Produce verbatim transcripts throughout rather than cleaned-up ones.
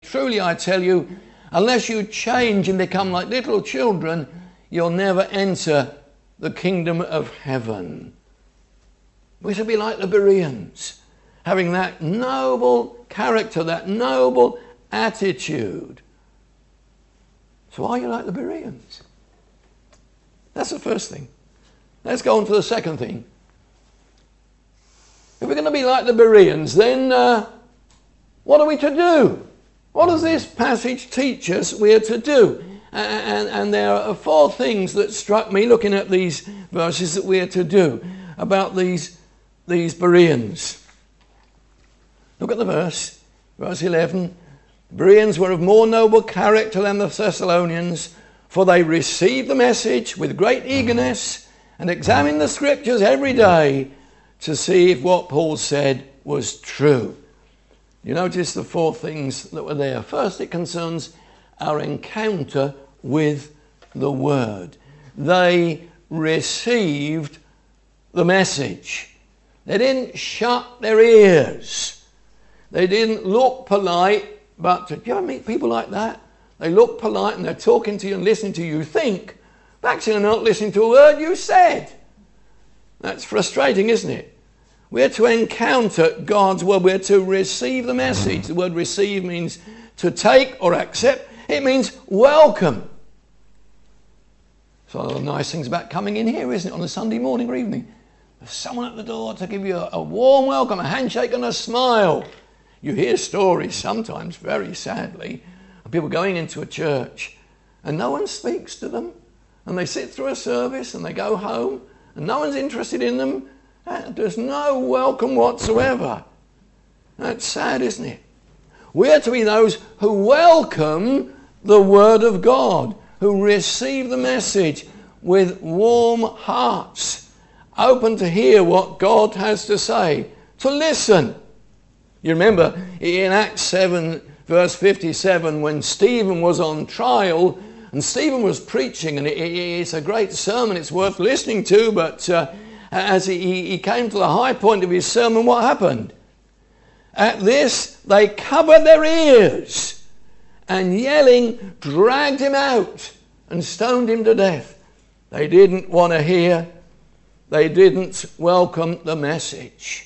truly I tell you, unless you change and become like little children, you'll never enter the kingdom of heaven. We should be like the Bereans, having that noble character, that noble attitude. So are you like the Bereans? That's the first thing. Let's go on to the second thing. If we're going to be like the Bereans, then uh, what are we to do? What does this passage teach us we are to do? And, and, and there are four things that struck me looking at these verses that we are to do about these, these Bereans. Look at the verse, verse eleven. The Bereans were of more noble character than the Thessalonians, for they received the message with great eagerness and examined the scriptures every day to see if what Paul said was true. You notice the four things that were there. First, it concerns our encounter with the Word. They received the message. They didn't shut their ears. They didn't look polite, but do you ever meet people like that? They look polite and they're talking to you and listening to you think, but actually they're not listening to a word you said. That's frustrating, isn't it? We're to encounter God's word. We're to receive the message. The word receive means to take or accept. It means welcome. So one of the nice things about coming in here, isn't it, on a Sunday morning or evening? There's someone at the door to give you a, a warm welcome, a handshake and a smile. You hear stories sometimes, very sadly, of people going into a church and no one speaks to them. And they sit through a service and they go home and no one's interested in them. And there's no welcome whatsoever. That's sad, isn't it? We're to be those who welcome the Word of God, who receive the message with warm hearts, open to hear what God has to say, to listen. You remember in Acts seven, verse fifty-seven, when Stephen was on trial and Stephen was preaching, and it, it's a great sermon, it's worth listening to, but uh, as he, he came to the high point of his sermon, what happened? At this, they covered their ears and yelling, dragged him out and stoned him to death. They didn't want to hear. They didn't welcome the message.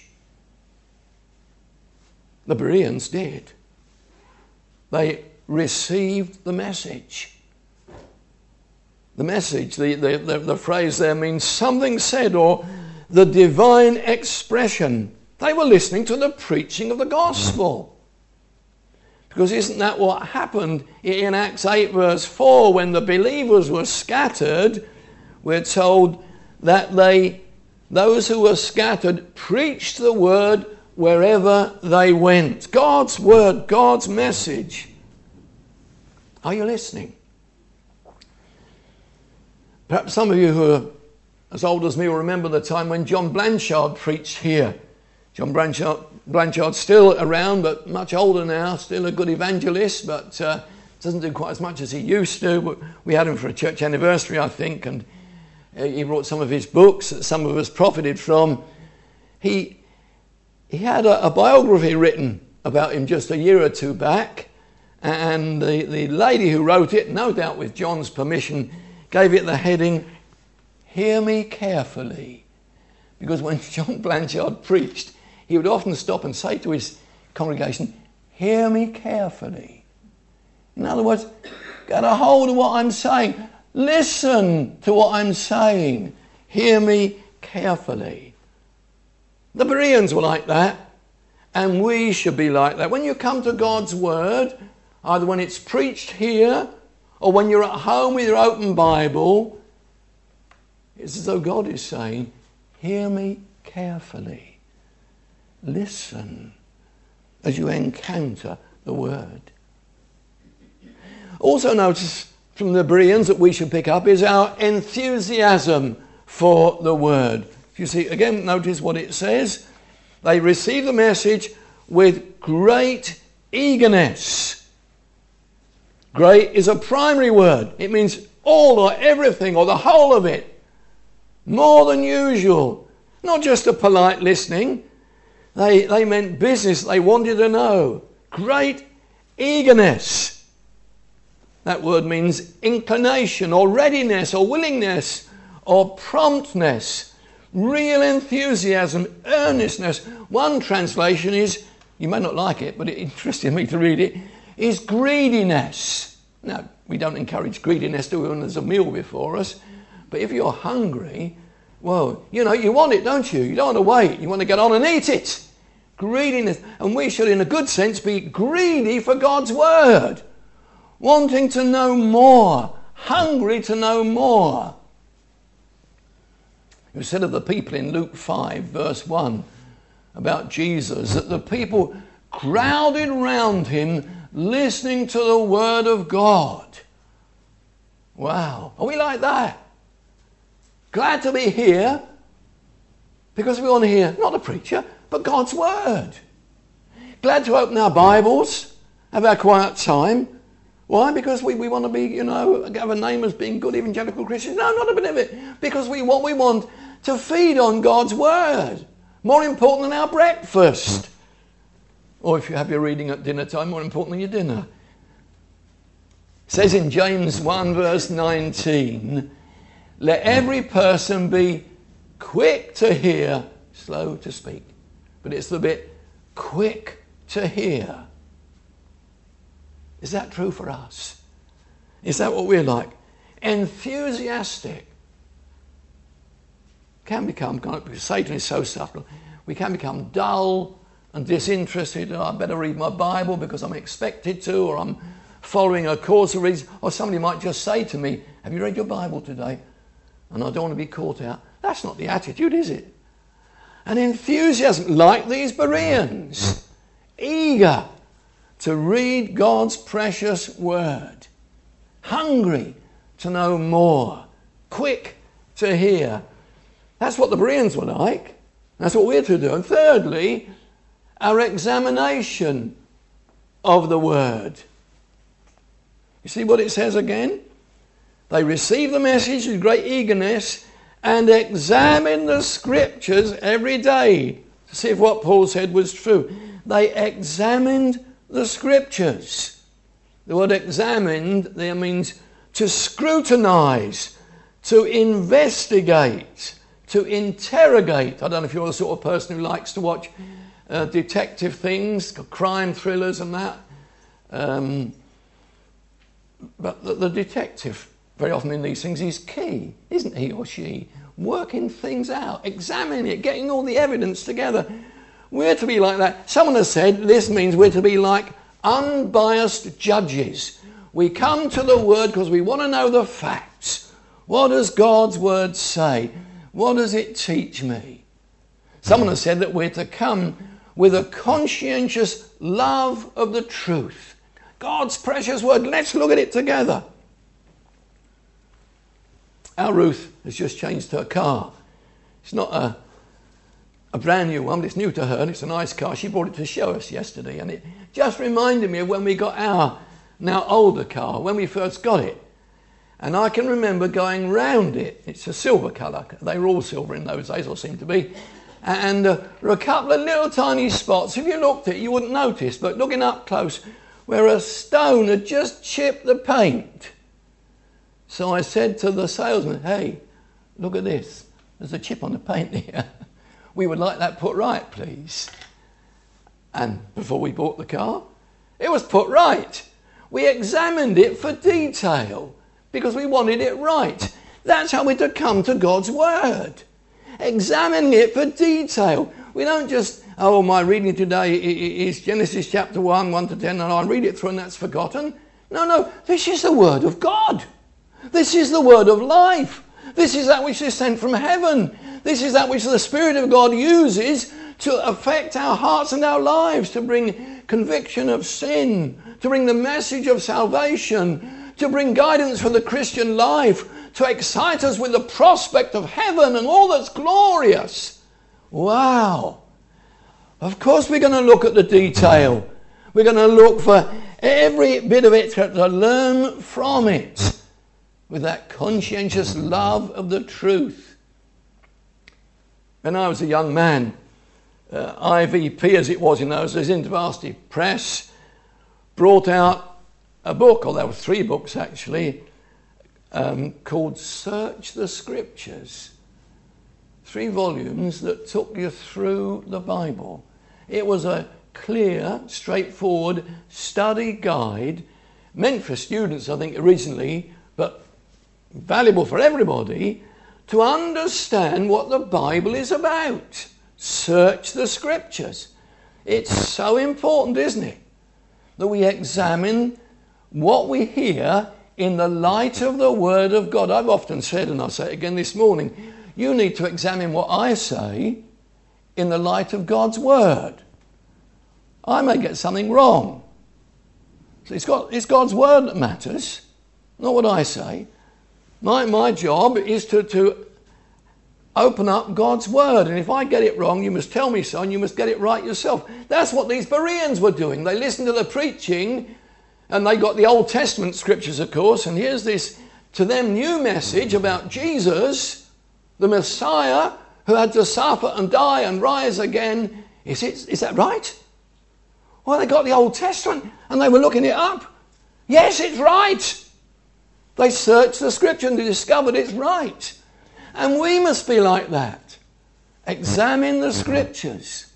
The Bereans did. They received the message. The message, the, the, the, the phrase there means something said, or the divine expression. They were listening to the preaching of the gospel. Because isn't that what happened in Acts eight verse four when the believers were scattered? We're told that they, those who were scattered, preached the word wherever they went. God's word, God's message. Are you listening? Perhaps some of you who are as old as me will remember the time when John Blanchard preached here. John Blanchard, Blanchard's still around, but much older now, still a good evangelist, but uh, doesn't do quite as much as he used to. We had him for a church anniversary, I think, and he brought some of his books that some of us profited from. He, he had a, a biography written about him just a year or two back, and the, the lady who wrote it, no doubt with John's permission, gave it the heading, "Hear Me Carefully." Because when John Blanchard preached, he would often stop and say to his congregation, "Hear me carefully." In other words, get a hold of what I'm saying. Listen to what I'm saying. Hear me carefully. The Bereans were like that, and we should be like that. When you come to God's word, either when it's preached here or when you're at home with your open Bible, it's as though God is saying, hear me carefully. Listen as you encounter the word. Also notice from the Bereans that we should pick up is our enthusiasm for the word. You see, again, notice what it says. They receive the message with great eagerness. Great is a primary word. It means all or everything or the whole of it. More than usual. Not just a polite listening. They, they meant business. They wanted to know. Great eagerness. That word means inclination or readiness or willingness or promptness, real enthusiasm, earnestness. One translation is, you may not like it, but it interested me to read it, is greediness. Now, we don't encourage greediness, do we, when there's a meal before us? But if you're hungry, well, you know, you want it, don't you? You don't want to wait. You want to get on and eat it. Greediness. And we should, in a good sense, be greedy for God's word. Wanting to know more. Hungry to know more. It was said of the people in Luke five, verse one, about Jesus, that the people crowded round him listening to the word of God. Wow. Are we like that? Glad to be here because we want to hear, not a preacher, but God's word. Glad to open our Bibles, have our quiet time. Why? Because we, we want to be, you know, have a name as being good evangelical Christians. No, not a bit of it. Because we want, we want to feed on God's word. More important than our breakfast. Or if you have your reading at dinner time, more important than your dinner. It says in James one verse nineteen, let every person be quick to hear, slow to speak. But it's the bit quick to hear. Is that true for us? Is that what we're like? Enthusiastic. Can become, because Satan is so subtle, we can become dull and disinterested. Oh, I better read my Bible because I'm expected to, or I'm following a course of reads. Or somebody might just say to me, have you read your Bible today? And I don't want to be caught out. That's not the attitude, is it? An enthusiasm like these Bereans, eager to read God's precious word, hungry to know more, quick to hear. That's what the Bereans were like. That's what we're to do. And thirdly, our examination of the word. You see what it says again? They receive the message with great eagerness and examine the scriptures every day to see if what Paul said was true. They examined the scriptures. The word examined there means to scrutinize, to investigate, to interrogate. I don't know if you're the sort of person who likes to watch uh, detective things, crime thrillers and that. Um, but the, the detective, very often in these things, is key, isn't he or she? Working things out, examining it, getting all the evidence together. We're to be like that. Someone has said this means we're to be like unbiased judges. We come to the word because we want to know the facts. What does God's word say? What does it teach me? Someone has said that we're to come with a conscientious love of the truth. God's precious word. Let's look at it together. Our Ruth has just changed her car. It's not a, a brand new one, but it's new to her and it's a nice car. She brought it to show us yesterday and it just reminded me of when we got our now older car, when we first got it. And I can remember going round it. It's a silver colour. They were all silver in those days, or seem to be. And uh, there were a couple of little tiny spots. If you looked at it, you wouldn't notice. But looking up close, where a stone had just chipped the paint. So I said to the salesman, hey, look at this. There's a chip on the paint here. We would like that put right, please. And before we bought the car, it was put right. We examined it for detail because we wanted it right. That's how we're to come to God's word. Examining it for detail. We don't just, oh, my reading today is Genesis chapter one, one to ten, and I read it through and that's forgotten. No, no, this is the word of God. This is the word of life. This is that which is sent from heaven. This is that which the Spirit of God uses to affect our hearts and our lives, to bring conviction of sin, to bring the message of salvation, to bring guidance for the Christian life, to excite us with the prospect of heaven and all that's glorious. Wow. Of course we're going to look at the detail. We're going to look for every bit of it to, to learn from it with that conscientious love of the truth. When I was a young man, uh, I V P as it was in those days, InterVarsity Press, brought out a book, or there were three books actually, um, called Search the Scriptures. Three volumes that took you through the Bible. It was a clear, straightforward study guide, meant for students, I think, originally, but valuable for everybody, to understand what the Bible is about. Search the Scriptures. It's so important, isn't it, that we examine what we hear in the light of the Word of God. I've often said, and I'll say it again this morning, you need to examine what I say in the light of God's Word. I may get something wrong. So it's, got, it's God's Word that matters, not what I say. My, my job is to, to open up God's Word. And if I get it wrong, you must tell me so, and you must get it right yourself. That's what these Bereans were doing. They listened to the preaching, and they got the Old Testament scriptures, of course, and here's this, to them, new message about Jesus, the Messiah, who had to suffer and die and rise again. Is it? Is that right? Well, they got the Old Testament and they were looking it up. Yes, it's right. They searched the Scripture and they discovered it's right. And we must be like that. Examine the Scriptures.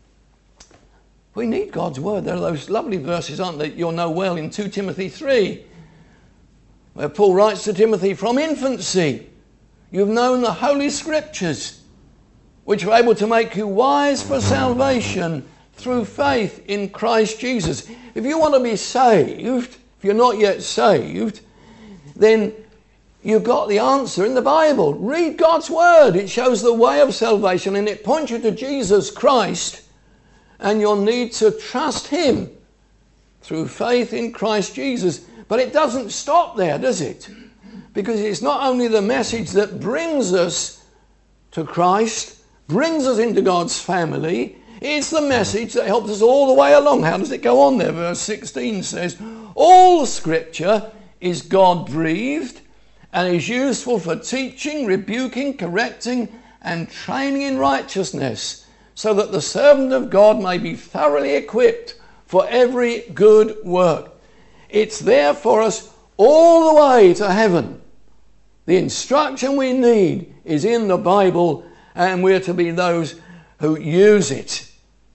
We need God's Word. There are those lovely verses, aren't there, you'll know well in Second Timothy three, where Paul writes to Timothy, from infancy you've known the Holy Scriptures, which are able to make you wise for salvation through faith in Christ Jesus. If you want to be saved, if you're not yet saved, then you've got the answer in the Bible. Read God's Word. It shows the way of salvation and it points you to Jesus Christ, and you'll need to trust Him through faith in Christ Jesus. But it doesn't stop there, does it? Because it's not only the message that brings us to Christ, brings us into God's family, it's the message that helps us all the way along. How does it go on there? Verse sixteen says, all Scripture is God-breathed and is useful for teaching, rebuking, correcting, and training in righteousness, so that the servant of God may be thoroughly equipped for every good work. It's there for us all the way to heaven. The instruction we need is in the Bible, and we're to be those who use it.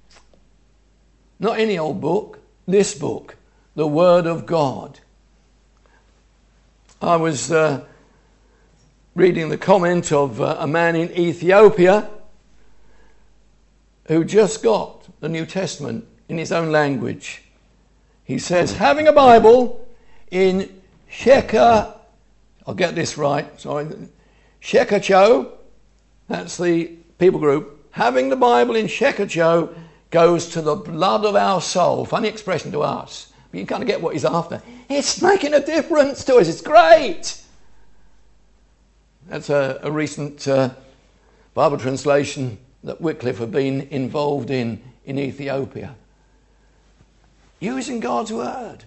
Not any old book, this book, the Word of God. I was uh, reading the comment of uh, a man in Ethiopia who just got the New Testament in his own language. He says, having a Bible in Sheka, I'll get this right, sorry, Shekacho, that's the people group, having the Bible in Shekacho goes to the blood of our soul. Funny expression to us, but you kind of get what he's after. It's making a difference to us, it's great. That's a, a recent uh, Bible translation that Wycliffe had been involved in in Ethiopia. Using God's Word.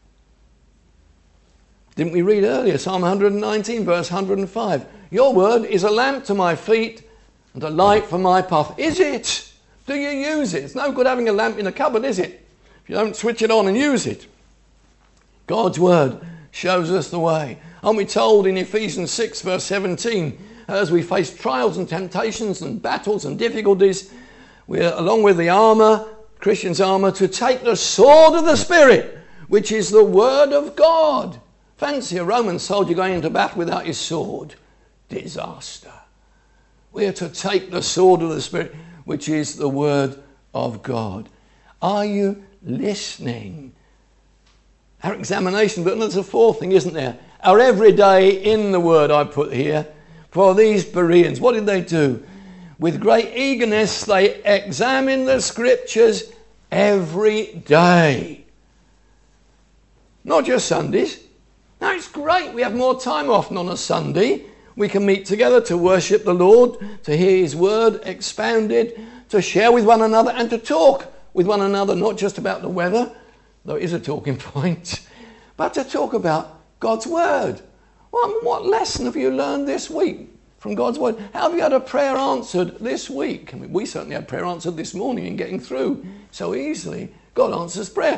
Didn't we read earlier, Psalm one nineteen, verse one hundred five? Your Word is a lamp to my feet and a light for my path. Is it? Do you use it? It's no good having a lamp in a cupboard, is it? If you don't switch it on and use it. God's Word shows us the way. Aren't we told in Ephesians six, verse seventeen, as we face trials and temptations and battles and difficulties, we're, along with the armour, Christian's armour, to take the sword of the Spirit, which is the Word of God. Fancy a Roman soldier going into battle without his sword. Disaster. We are to take the sword of the Spirit, which is the Word of God. Are you listening? Our examination, but there's a fourth thing, isn't there? Our everyday in the Word I put here. For these Bereans, what did they do? With great eagerness, they examined the Scriptures every day. Not just Sundays. Now, it's great. We have more time often on a Sunday. We can meet together to worship the Lord, to hear His Word expounded, to share with one another and to talk with one another, not just about the weather, though it is a talking point, but to talk about God's Word. What, what lesson have you learned this week from God's Word? How have you had a prayer answered this week? I mean, we certainly had prayer answered this morning in getting through so easily. God answers prayer.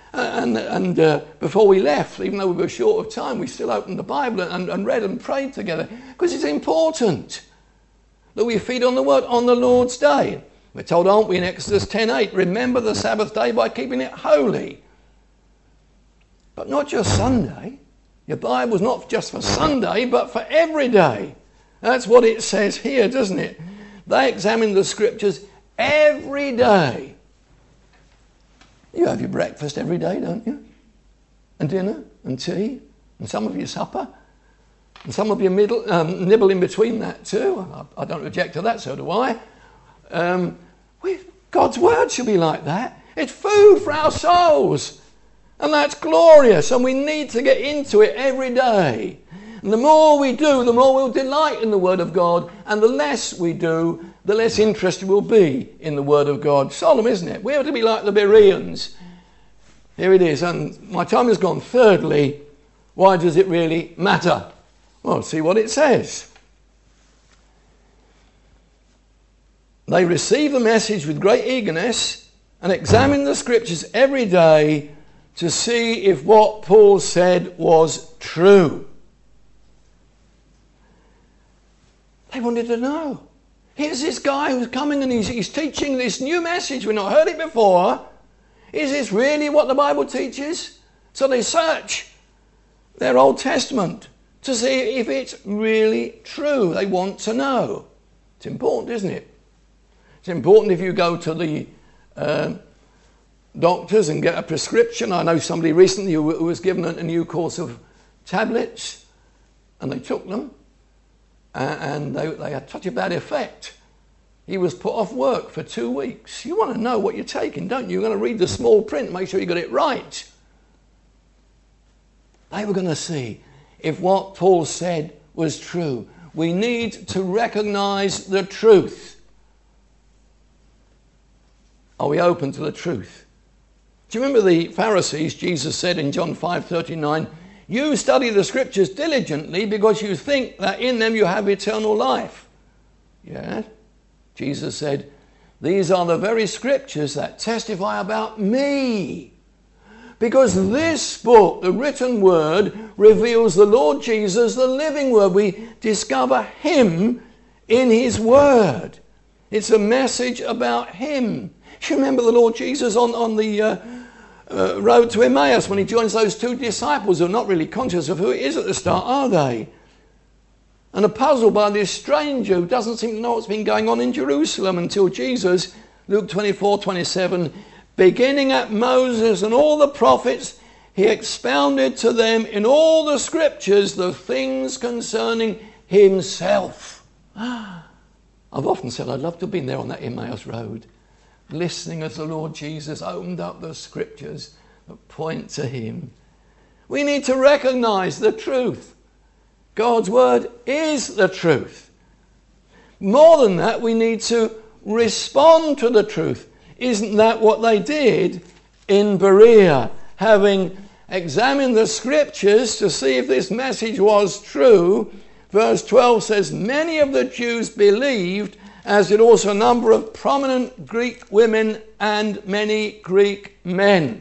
And, and uh, before we left, even though we were short of time, we still opened the Bible and, and read and prayed together, because it's important that we feed on the word on the Lord's day. We're told, aren't we, in Exodus ten eight, remember the Sabbath day by keeping it holy. But not just Sunday. Your Bible's not just for Sunday, but for every day. That's what it says here, doesn't it? They examine the scriptures every day. You have your breakfast every day, don't you? And dinner, and tea, and some of your supper, and some of your middle, um, nibble in between that too. I, I don't object to that, so do I. Um, we, God's word should be like that. It's food for our souls. And that's glorious, and we need to get into it every day. And the more we do, the more we'll delight in the word of God, and the less we do, the less interested we'll be in the word of God. Solemn, isn't it? We have to be like the Bereans. Here it is, and my time has gone. Thirdly, why does it really matter? Well, see what it says. They receive the message with great eagerness and examine the scriptures every day to see if what Paul said was true. They wanted to know. Here's this guy who's coming and he's, he's teaching this new message. We've not heard it before. Is this really what the Bible teaches? So they search their Old Testament to see if it's really true. They want to know. It's important, isn't it? It's important if you go to the uh, doctors and get a prescription. I know somebody recently who was given a new course of tablets, and they took them, and they, they had such a bad effect. He was put off work for two weeks. You want to know what you're taking, don't you? You're going to read the small print, make sure you got it right. They were going to see if what Paul said was true. We need to recognize the truth. Are we open to the truth? Do you remember the Pharisees? Jesus said in John five thirty-nine, you study the scriptures diligently because you think that in them you have eternal life. Yeah? Jesus said, these are the very scriptures that testify about me. Because this book, the written word, reveals the Lord Jesus, the living word. We discover him in his word. It's a message about him. You remember the Lord Jesus on, on the uh, uh, road to Emmaus when he joins those two disciples who are not really conscious of who it is at the start, are they? And are puzzled by this stranger who doesn't seem to know what's been going on in Jerusalem until Jesus, Luke twenty-four twenty-seven, beginning at Moses and all the prophets, he expounded to them in all the scriptures the things concerning himself. I've often said I'd love to have been there on that Emmaus road, listening as the Lord Jesus opened up the scriptures that point to him. We need to recognize the truth. God's word is the truth. More than that, we need to respond to the truth. Isn't that what they did in Berea? Having examined the scriptures to see if this message was true, verse twelve says, many of the Jews believed, as did also a number of prominent Greek women and many Greek men.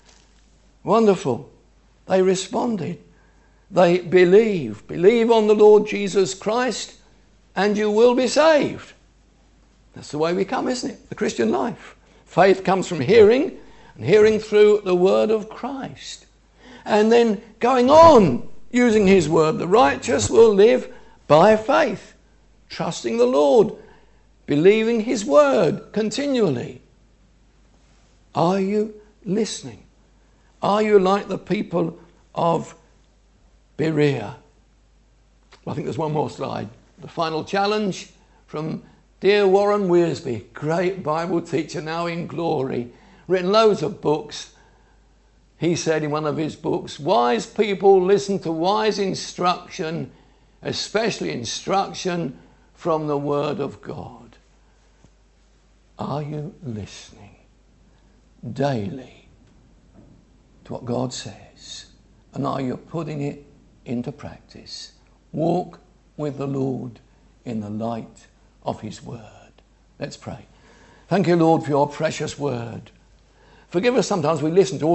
Wonderful. They responded. They believe. Believe on the Lord Jesus Christ and you will be saved. That's the way we come, isn't it? The Christian life. Faith comes from hearing, and hearing through the word of Christ. And then going on using his word. The righteous will live by faith, trusting the Lord, believing his word continually. Are you listening? Are you like the people of Berea? Well, I think there's one more slide. The final challenge from dear Warren Wiersbe, great Bible teacher now in glory, written loads of books. He said in one of his books, wise people listen to wise instruction, especially instruction from the Word of God. Are you listening daily to what God says? And are you putting it into practice? Walk with the Lord in the light of his word. Let's pray. Thank you, Lord, for your precious word. Forgive us sometimes we listen to all